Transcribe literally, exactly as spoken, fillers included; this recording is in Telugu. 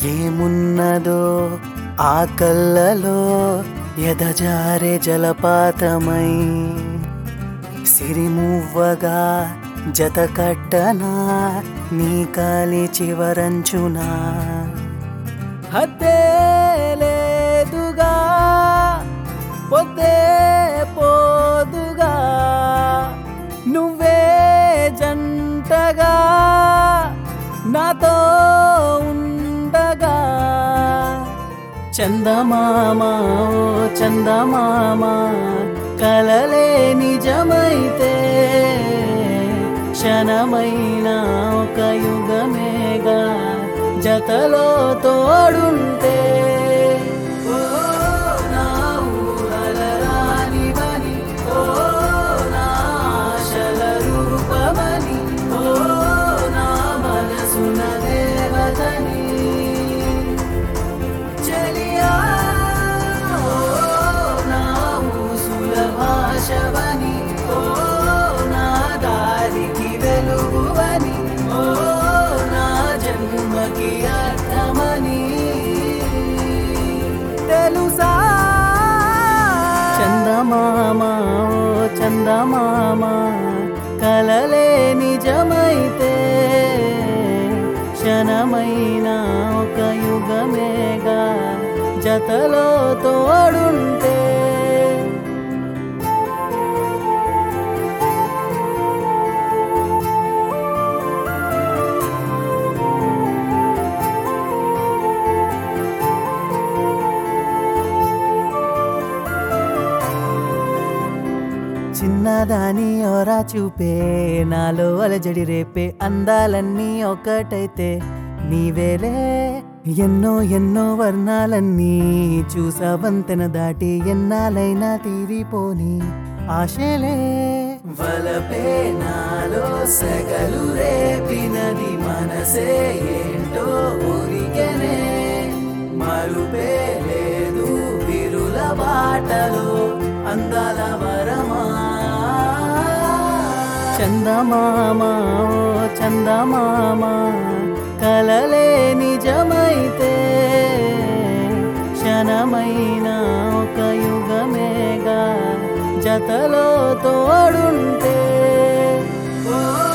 ఏమున్నదో ఆ కళ్ళలో ఎదజారే జలపాతమై సిరిమువ్వగా జత కట్టనా నీ కాలి చివరంచునా హద్దే లేదుగా పొద్దే పోదుగా నువ్వే జంటగా నాతో ఉండగా చందమామ ఓ చందమామ కలలే నిజమైతే క్షణమైన ఒక యుగమేగా జతలో తోడుంటే ఓ నా ఊహలరానివని, ఓ నా ఆశల రూపమని, ఓ నా మనసున దేవతని చెలియా, ఓ నా ఊసుల భాషవని, ఓ నా దారికి వెలుగువని, ఓ నా జన్మకి అర్థమని తెలుసా చందమామ ఓ చందమామ కలలే నిజమైతే క్షణమైన ఒక యుగమేగా జతలో తోడుంటే చిన్నదాని ఓరా చూపే నాలో అలజడి రేపే అందాలన్నీ ఒకటైతే నీవేలే ఎన్నో ఎన్నో వర్ణాలన్నీ చూసా వంతెన దాటి ఎన్నాలైనా తీరిపోని ఆశలే వలపే నాలో సెగలు రేపినది మనసే ఏంటో ఊరికెనే మరుపే లేదు విరుల బాటలో అందాల వరమా చందమామ ఓ చందమామ కలలే నిజమైతే క్షణమైన ఒక యుగమేగా జతలో తోడుంటే ఓ